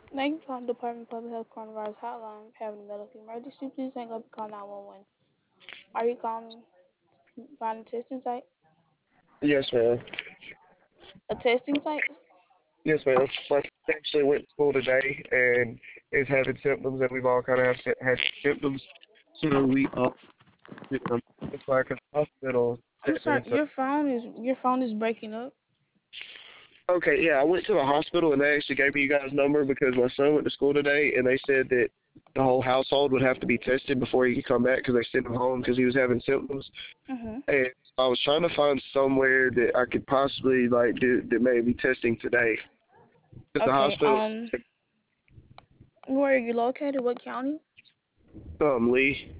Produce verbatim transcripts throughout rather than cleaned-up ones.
Thank you for calling the Department of Public Health Coronavirus Hotline. If you have a medical emergency, please hang up and call nine one one. Are you calling find a testing site? Yes, ma'am. A testing site? Yes, ma'am. My son actually went to school today and is having symptoms, and we've all kind of had, had symptoms. So we all um, it's like a hospital I'm sorry, setting. So your phone is your phone is breaking up. okay, yeah, I went to the hospital and they actually gave me you guys' number because my son went to school today and they said that the whole household would have to be tested before he could come back because they sent him home because he was having symptoms. Mhm. And I was trying to find somewhere that I could possibly like do that may be testing today. Because the Okay. hospital, Um, where are you located? What county? um, Lee.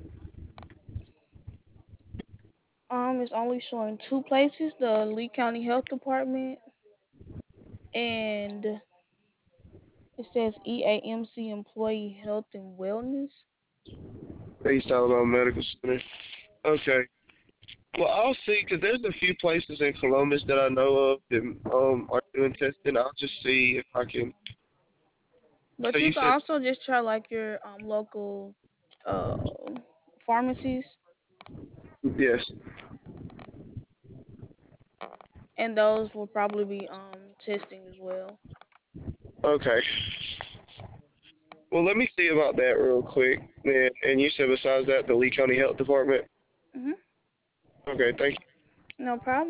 Um, it's only showing two places: the Lee County Health Department, and it says E A M C Employee Health and Wellness. East Alabama Medical Center. Okay. Well, I'll see because there's a few places in Columbus that I know of that um are doing testing. I'll just see if I can. So But you you can said also just try like your um local uh pharmacies, yes. and those will probably be um testing as well. Okay. Well, let me see about that real quick. And, and you said besides that, the Lee County Health Department. Mhm. Okay, thank you. No problem.